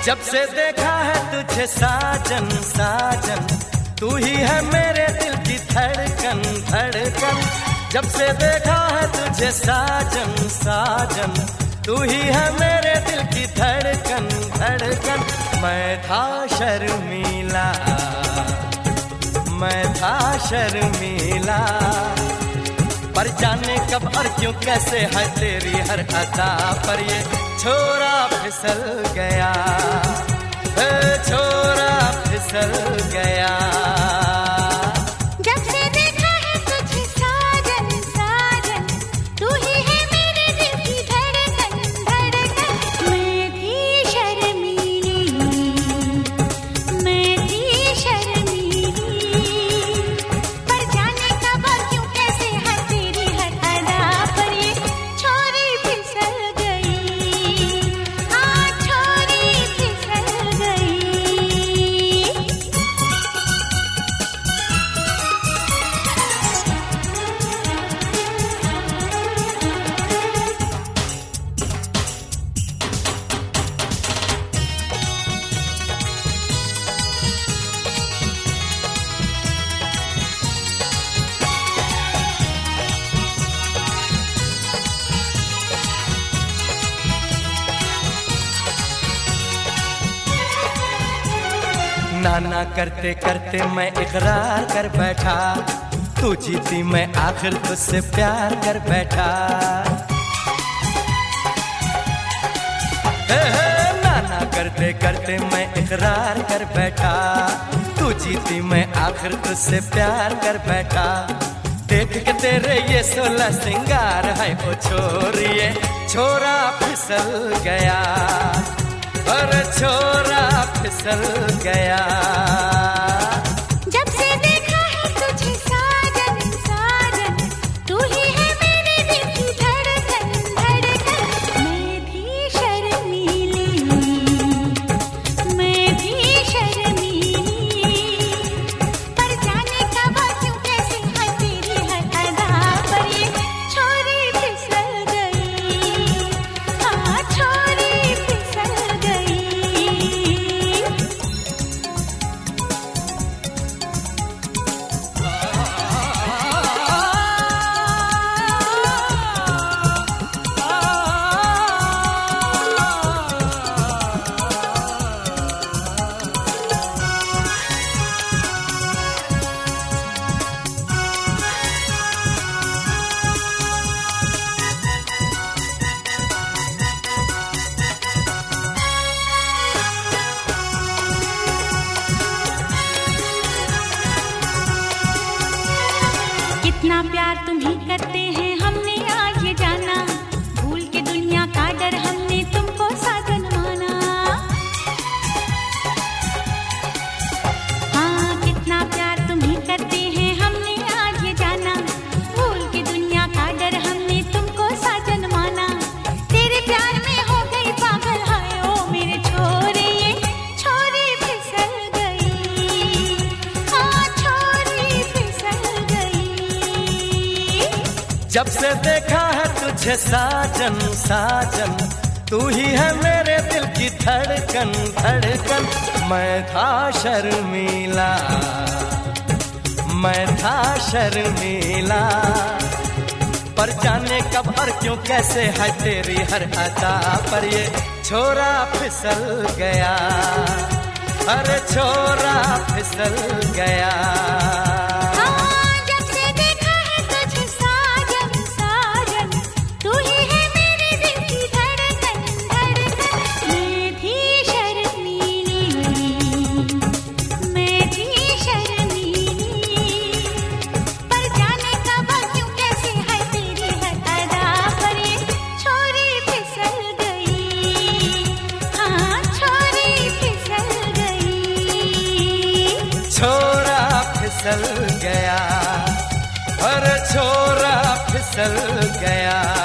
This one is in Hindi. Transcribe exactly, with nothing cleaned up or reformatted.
जब से देखा है तुझे साजन साजन, तू ही है मेरे दिल की धड़कन धड़कन। जब से देखा है तुझे साजन साजन, तू ही है मेरे दिल की धड़कन धड़कन। मैं था शर्मीला, मैं था शर्मीला, पर जाने कब और क्यों कैसे है तेरी हर अदा पर ये छोरा फिसल गया, छोरा फिसल गया। जब से देखा है तुझे साजन साजन, तू ही है मेरे दिल की धड़कन धड़कन। मैं थी शर्मीली, मैं थी शर्मीली, पर जाने कब और क्यों कैसे है तेरी हर अदा पर ये छोरी फिसल गई, हाँ छोरी फिसल गई। नाना करते करते मैं इकरार कर बैठा, तू जीती मैं आखिर तुझसे प्यार कर बैठा। हे हे नाना करते करते मैं इकरार कर बैठा, तू जीती मैं आखिर तुझसे प्यार कर बैठा। देख के तेरे ये सोलह सिंगार है ओ छोरिए, छोरा फिसल गया, अरे छोरा फिसल गया। जब से देखा है तुझे साजन साजन, तू ही है मेरे दिल की धड़कन धड़कन। मैं थी शर्मीली, मैं थी शर्मीली, पर जाने कब और क्यों कैसे है तेरी हर अदा पर ये छोरी फिसल गई, हाँ छोरी फिसल गई। कितना प्यार तुम्ही करते हैं हमने आज ये जाना, भूल के दुनिया का डर हमने तुमको साजन माना। हाँ कितना प्यार तुम्ही करते हैं हमने आज ये जाना, भूल के दुनिया का डर हमने तुमको साजन माना। तेरे प्यार में हो गई पागल हाय ओ मेरे छोरे, ये छोरी फिसल गई, हाँ छोरी फिसल गई। जब से देखा है तुझे साजन साजन, तू ही है मेरे दिल की धड़कन धड़कन। मैं था शर्मीला, मैं था शर्मीला, पर जाने कब और क्यों कैसे है तेरी हर अदा पर ये छोरा फिसल गया, अरे छोरा फिसल गया। जब से देखा है तुझे साजन साजन, तू ही है मेरे दिल की धड़कन धड़कन। मैं थी शर्मीली, मैं थी शर्मीली, पर जाने कब और क्यों कैसे है तेरी हर अदा पर ये छोरी फिसल गई, हाँ छोरी फिसल गई। छोरा फिसल गया, अरे छोरा फिसल गया।